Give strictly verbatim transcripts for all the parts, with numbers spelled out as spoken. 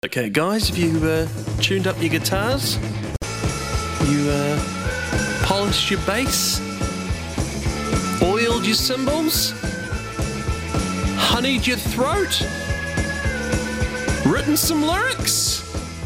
Okay, guys, have you uh, tuned up your guitars? You uh, polished your bass? Oiled your cymbals? Honeyed your throat? Written some lyrics?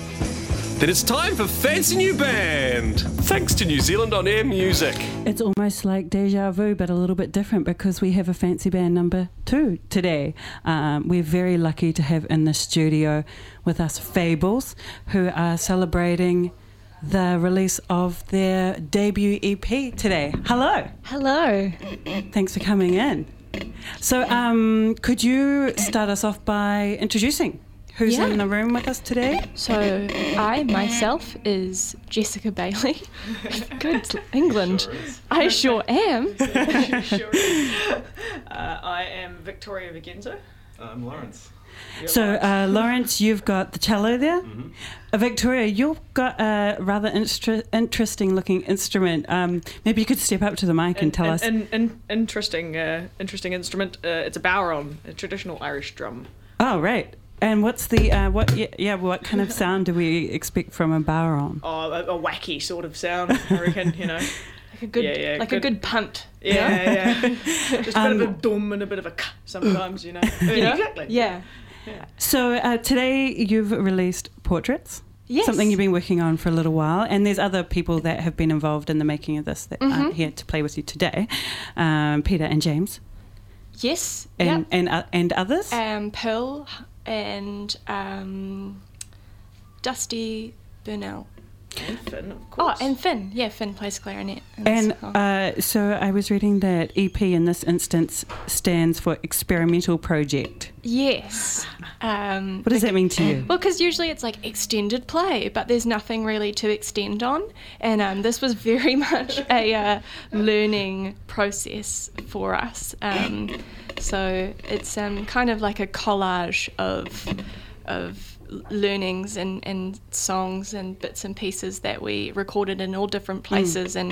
Then it's time for Fancy New Band, thanks to New Zealand On Air Music. It's almost like deja vu, but a little bit different because we have a fancy band number two today. Um, we're very lucky to have in the studio with us Fables, who are celebrating the release of their debut E P today. Hello. Hello. Thanks for coming in. So um, could you start us off by introducing who's Yeah. in the room with us today? So I myself is Jessica Bailey. Good England. Sure is. I sure am. Sure is. Uh, I am Victoria Vigenzo. I'm Lawrence. So, uh, Lawrence, you've got the cello there. Mm-hmm. Uh, Victoria, you've got a rather instra- interesting-looking instrument. Um, maybe you could step up to the mic and, An- tell an, us. An, an interesting, uh, interesting instrument. Uh, it's a bowron, a traditional Irish drum. Oh, right. And what's the uh, what? Yeah, yeah, what kind of sound do we expect from a bowron? Oh, a, a wacky sort of sound, I reckon. You know. Like a good, Yeah, yeah, like good. a good punt. Yeah, yeah. Just a Um, bit of a dum and a bit of a k sometimes, you know. You know? Exactly. Yeah. So uh, today you've released Portraits. Yes. Something you've been working on for a little while, and there's other people that have been involved in the making of this that aren't Mhm. here to play with you today. Um, Peter and James, Yes. and Yep. and uh, and others. Um, Pearl and um, Dusty Burnell. And Finn, of Oh, course. and Finn. Yeah, Finn plays clarinet. in And this song. uh, so I was reading that E P in this instance stands for Experimental Project. yes. Um, What does that mean to you? Well, because usually it's like extended play, but there's nothing really to extend on. And um, this was very much a uh, learning process for us. Um, so it's um, kind of like a collage of of learnings and, and songs and bits and pieces that we recorded in all different places and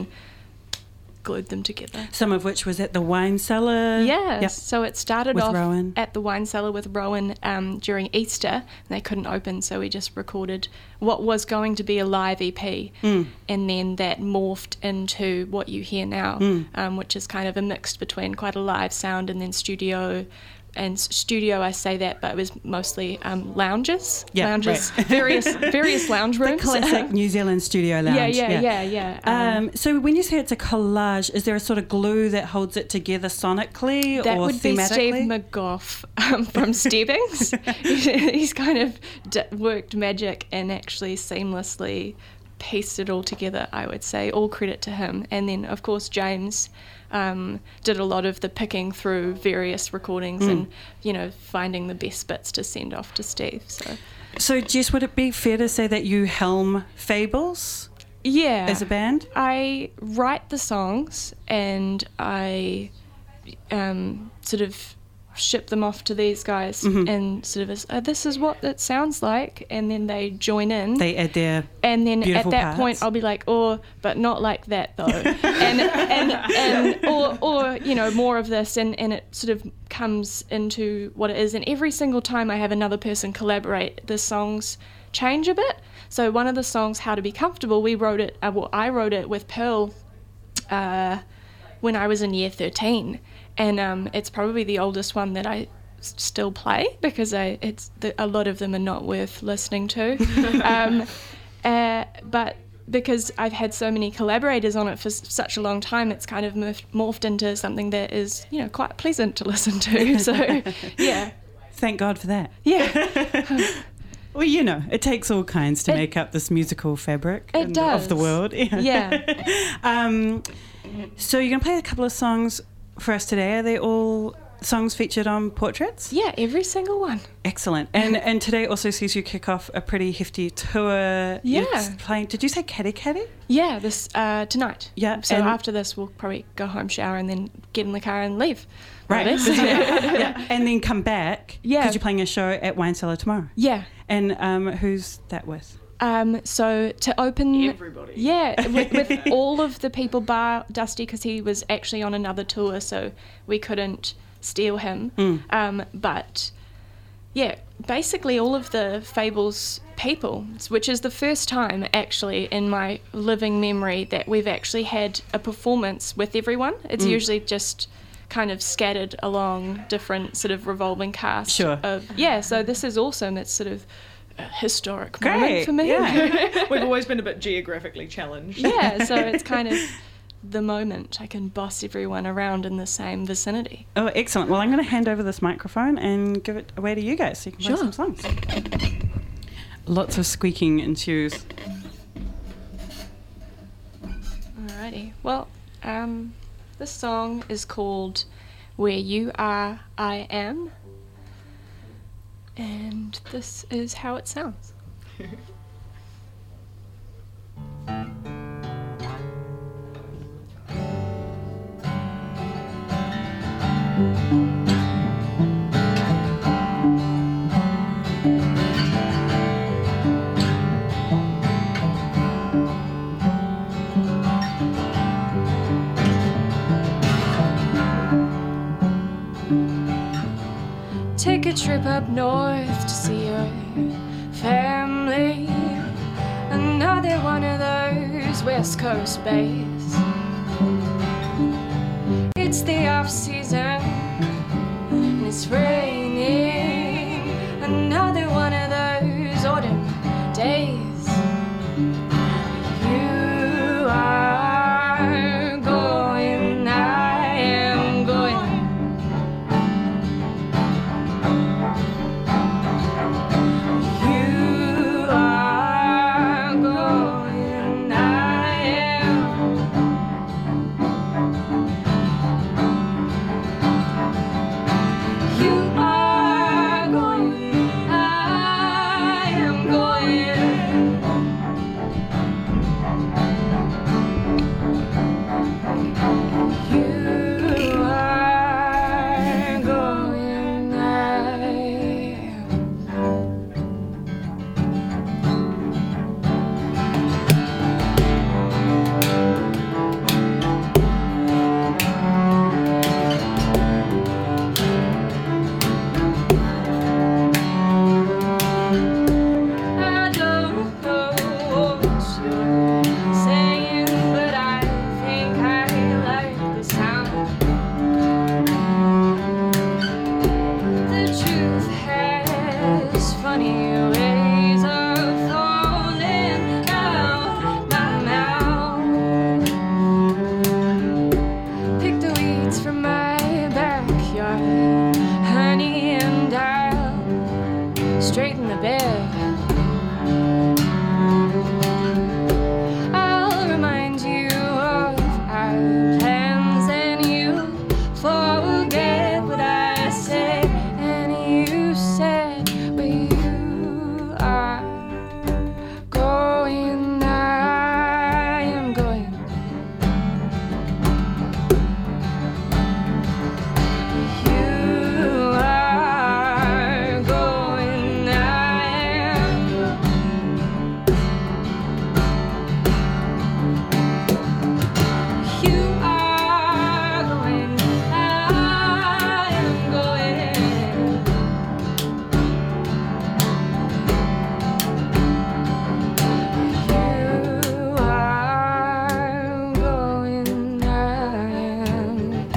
glued them together. Some of which was at the wine cellar. Yes. Yep. So it started With off Rowan. at the wine cellar with Rowan um, during Easter, and they couldn't open, so we just recorded what was going to be a live E P, Mm. and then that morphed into what you hear now, Mm. um, which is kind of a mix between quite a live sound and then studio. And s- studio, I say that, but it was mostly um, lounges, Yeah, lounges, right. various various lounge The rooms. classic New Zealand studio lounge. yeah, yeah, yeah, yeah. Um, so when you say it's a collage, is there a sort of glue that holds it together sonically That or would be Steve thematically? McGough um, from Stebbings. He's kind of d- worked magic and actually seamlessly pieced it all together, I would say. All credit to him. And then, of course, James um, did a lot of the picking through various recordings Mm. and, you know, finding the best bits to send off to Steve. So, So Jess, would it be fair to say that you helm Fables yeah. as a band? I write the songs and I um, sort of ship them off to these guys Mhm. and sort of, uh, this is what it sounds like, and then they join in. They add their and then beautiful at that parts. point I'll be like, oh, but not like that though. and, and, and or, or, you know, more of this, and, and it sort of comes into what it is. And every single time I have another person collaborate, the songs change a bit. So one of the songs, How to Be Comfortable, we wrote it, uh, well, I wrote it with Pearl uh, when I was in year thirteen. And um, it's probably the oldest one that I s- still play because I, it's the, a lot of them are not worth listening to. um, uh, but because I've had so many collaborators on it for s- such a long time, it's kind of morphed, morphed into something that is, you know, quite pleasant to listen to. So, yeah, Thank God for that. yeah, Well, you know, it takes all kinds to It- make up this musical fabric It and- of the does. world. Yeah. um, so you're going to play a couple of songs for us today. Are they all songs featured on Portraits? yeah, every single one. Excellent. And and today also sees you kick off a pretty hefty tour. You're Yeah. playing, did you say Caddy Caddy? Yeah, this uh, tonight. Yeah, So and- after this, we'll probably go home, shower, and then get in the car and leave. Right. More or less. yeah. And then come back. Yeah. Because you're playing a show at Wine Cellar tomorrow. Yeah. And um, who's that with? Um, so to open, Everybody. yeah, with, with all of the people bar Dusty, because he was actually on another tour, so we couldn't steal him. Mm. Um, but yeah, basically all of the Fables people, which is the first time actually in my living memory that we've actually had a performance with everyone. It's mm. usually just kind of scattered along different sort of revolving cast. Sure. Of, yeah, so this is awesome. It's sort of a historic Great. moment for me. Yeah. We've always been a bit geographically challenged. Yeah, so it's kind of the moment I can boss everyone around in the same vicinity. Oh, excellent. Well, I'm going to hand over this microphone and give it away to you guys so you can play Sure. some songs. Lots of squeaking ensues. Alrighty. Well, um, this song is called Where You Are, I Am. And this is how it sounds. Take a trip up north to see your family. Another one of those West Coast bays. It's the off season and it's raining. Another one of those autumn days. You are going, I am going. You are going, I am. You are going, I am going. You are going, I am. I don't know what you're saying, but I think I like the sound. The truth has funny ways of falling out my mouth. Pick the weeds from my backyard, honey, and I'll straighten the bed. I'll remind you of our plans and you forget what I said. And you said where you are going, I am going. You are going, I am. You are going, I am going. You are going, I am.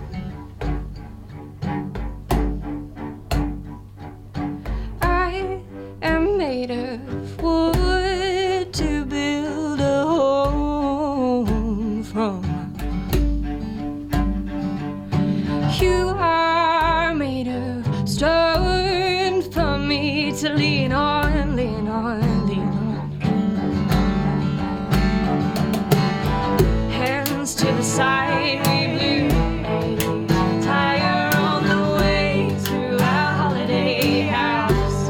I am made of wood to build a home from. You are made of stone for me to lean on, lean on, lean on. Hands to the side, we blew a tire on the way to our holiday house.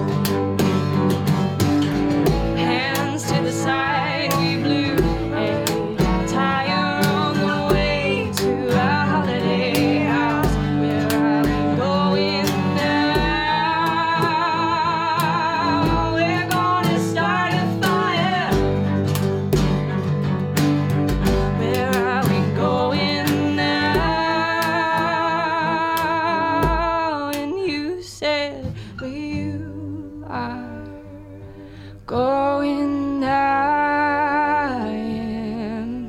Hands to the side, we blew a tire on the way to our holiday house. Where are we going now? We're gonna start a fire. Where are we going now? going I am.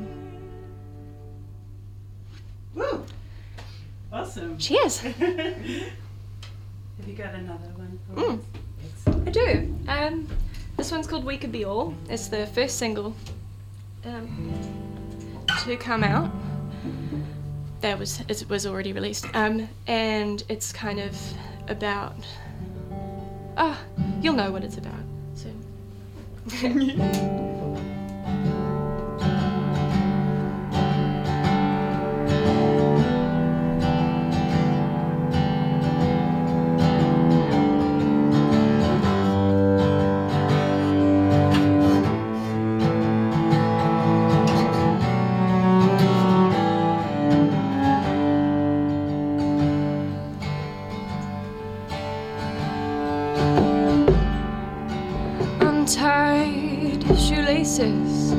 Woo! Awesome. Cheers. Have you got another one? Mm. Excellent. I do. Um, this one's called We Could Be All. It's the first single um, to come out. That was it was already released. Um, and it's kind of about. Ah, oh, you'll know what it's about soon. Untied shoelaces,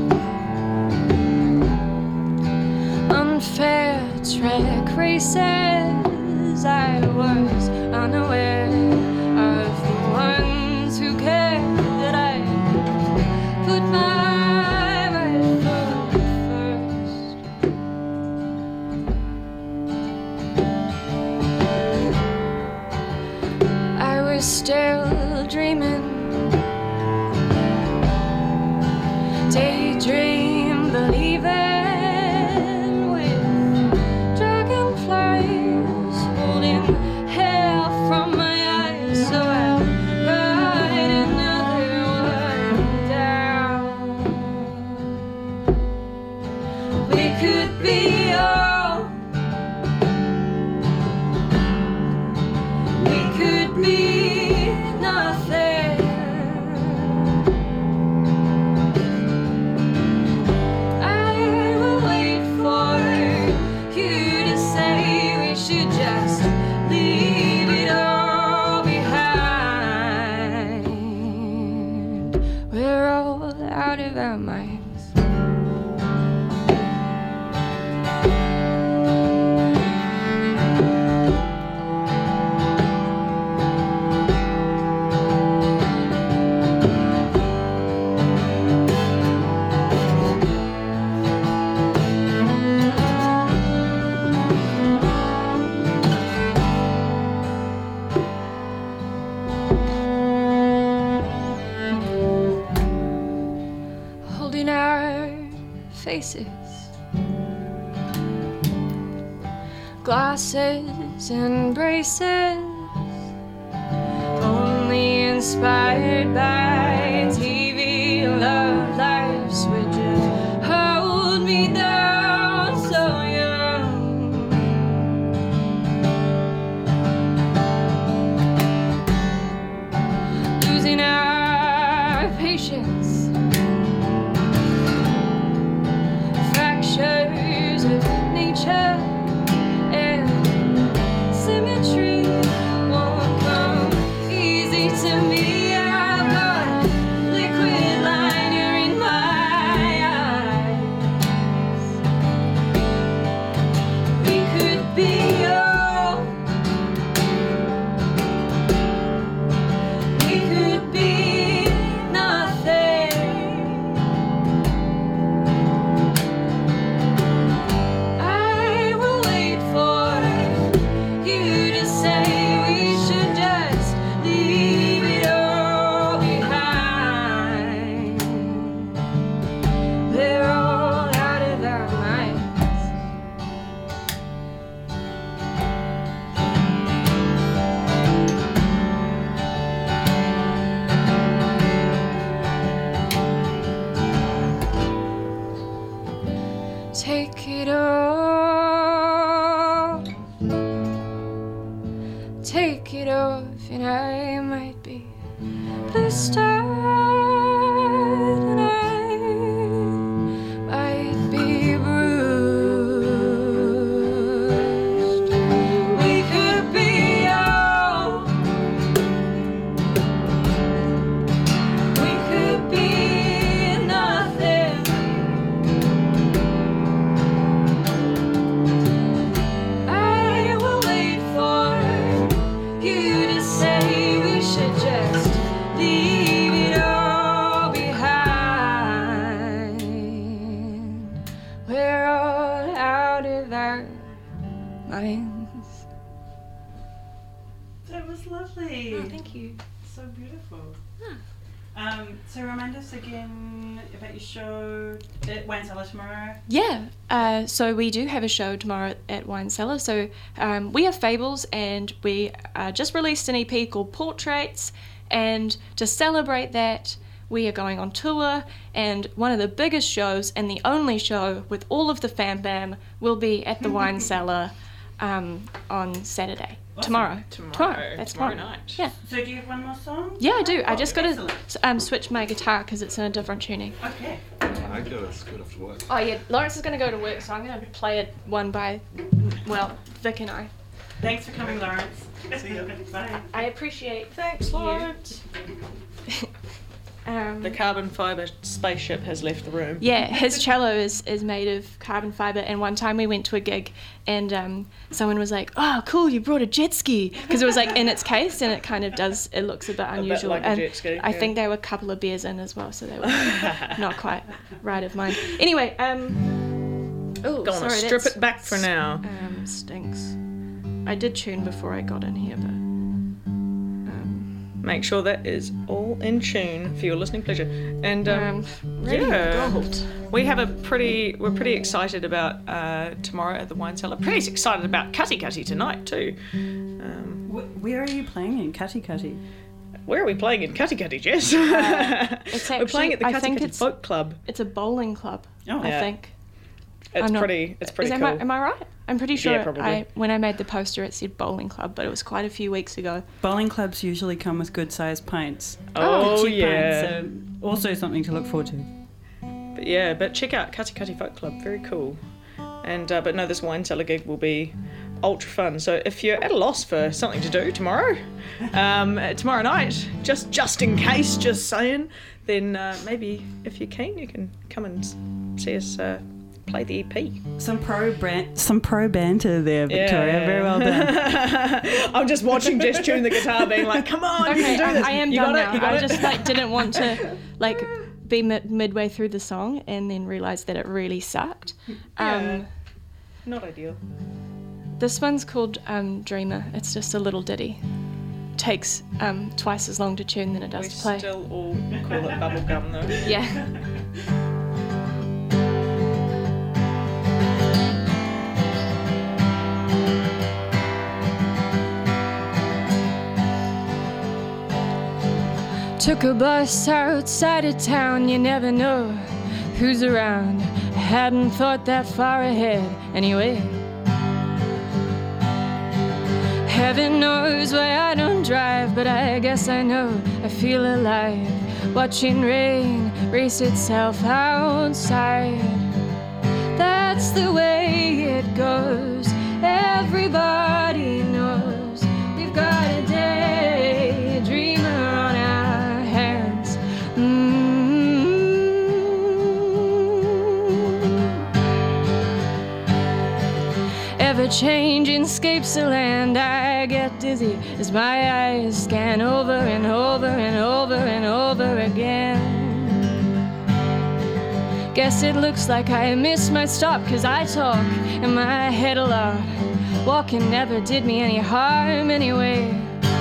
unfair track races. I was unaware of the ones who cared that I put my right foot first. I was still dreaming, daydream believing, with dragonflies holding hair from my eyes. So I write another one down. We could be all, we could be nothing. Out of our minds. Holding our faces, glasses and braces, only inspired by T V love lives. Would you hold me down so young? Losing our patience, fractures of nature and symmetry won't come easy to me. I've got liquid liner in my eyes. We could be all, we could be nothing. Thank you. So beautiful. Um, so remind us again about your show at Wine Cellar tomorrow. Yeah, uh, so we do have a show tomorrow at Wine Cellar. So um, we are Fables, and we uh, just released an E P called Portraits, and to celebrate that, we are going on tour, and one of the biggest shows and the only show with all of the fam bam will be at the Wine Cellar um, on Saturday. Awesome. Tomorrow. Tomorrow. Tomorrow. That's Tomorrow tomorrow. night. Yeah. So do you have one more song? Yeah, I do. I Oh, just got to excellent. um, switch my guitar because it's in a different tuning. Okay. I go to school after work. Oh yeah, Lawrence is going to go to work, so I'm going to play it one by, well, Vic and I. Thanks for coming, Lawrence. See ya. Bye. I appreciate. Thanks, you. Lawrence. Um, The carbon fibre spaceship has left the room. yeah, his cello is, is made of carbon fibre, and one time we went to a gig and um, someone was like, oh cool, you brought a jet ski, because it was like in its case, and it kind of does, it looks a bit unusual. like a and jet ski, I yeah. think there were a couple of beers in as well, so they were not quite right of mind. Anyway, um, oh, Go on, sorry, strip that's- it back for now. Um, stinks. I did tune before I got in here, but um, Make sure that is all in tune for your listening pleasure. And um, um, radio yeah. gold. we have a pretty, we're pretty excited about uh, tomorrow at the Wine Cellar. Pretty excited about Cutty Cutty tonight too. Um, Wh- Where are you playing in Cutty Cutty? where are we playing in Cutty Cutty, Jess? It's we're playing actually- at the I Cutty think Cutty it's- Folk Club. It's a bowling club. Oh. I Yeah. think. It's I'm not- pretty, it's pretty Is, cool. am, I, am I right? I'm pretty sure. Yeah, probably. I, when I made the poster, it said bowling club, but it was quite a few weeks ago. Bowling clubs usually come with good sized pints. Oh, Cheap yeah. pints, so also something to look forward to. But yeah, but check out Cutty Cutty Folk Club, very cool. And uh, but no, this Wine Cellar gig will be ultra fun. So if you're at a loss for something to do tomorrow, um, uh, tomorrow night, just just in case, just saying, then uh, maybe if you're keen, you can come and s- see us uh, play the E P. Some pro brand, some pro banter there, Victoria. Yeah. Very well done. I'm just watching Jess tune the guitar, being like, "Come on, you Okay, can do I, this. I am you done got now. it. You got I it." just like didn't want to like be mid- midway through the song and then realised that it really sucked. Um, Yeah. Not ideal. This one's called um, Dreamer. It's just a little ditty. Takes um, twice as long to tune than it does We to play. still all call it bubblegum though. Yeah. Took a bus outside of town, you never know who's around. Hadn't thought that far ahead anyway. Heaven knows why I don't drive, but I guess I know I feel alive. Watching rain race itself outside. That's the way it goes. Everybody knows we've got a daydreamer on our hands. Mm-hmm. Ever-changing scapes of land, I get dizzy as my eyes scan over and over and over and over again. Guess it looks like I missed my stop, 'cause I talk in my head a lot. Walking never did me any harm anyway.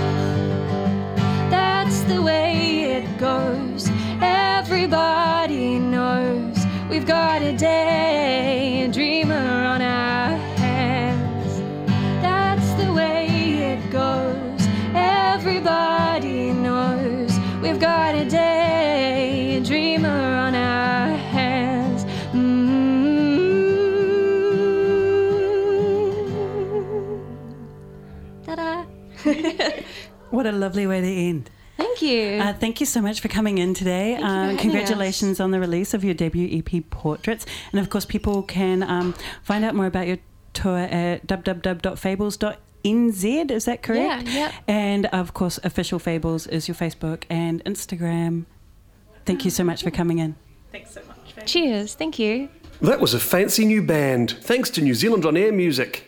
That's the way it goes. Everybody knows we've got a daydreamer on our hands. That's the way it goes. Everybody knows we've got a daydreamer on our hands. Mm-hmm. Ta-da! What a lovely way to end. Thank you. Uh, thank you so much for coming in today. Thank you for Um, having congratulations on the release of your debut E P, Portraits. And of course, people can um, find out more about your tour at w w w dot fables dot n z. Is that correct? Yeah, yep. And of course, Official Fables is your Facebook and Instagram. Thank you so much for coming in. Thanks so much. Cheers. Thank you. That was a fancy new band, thanks to New Zealand On Air Music.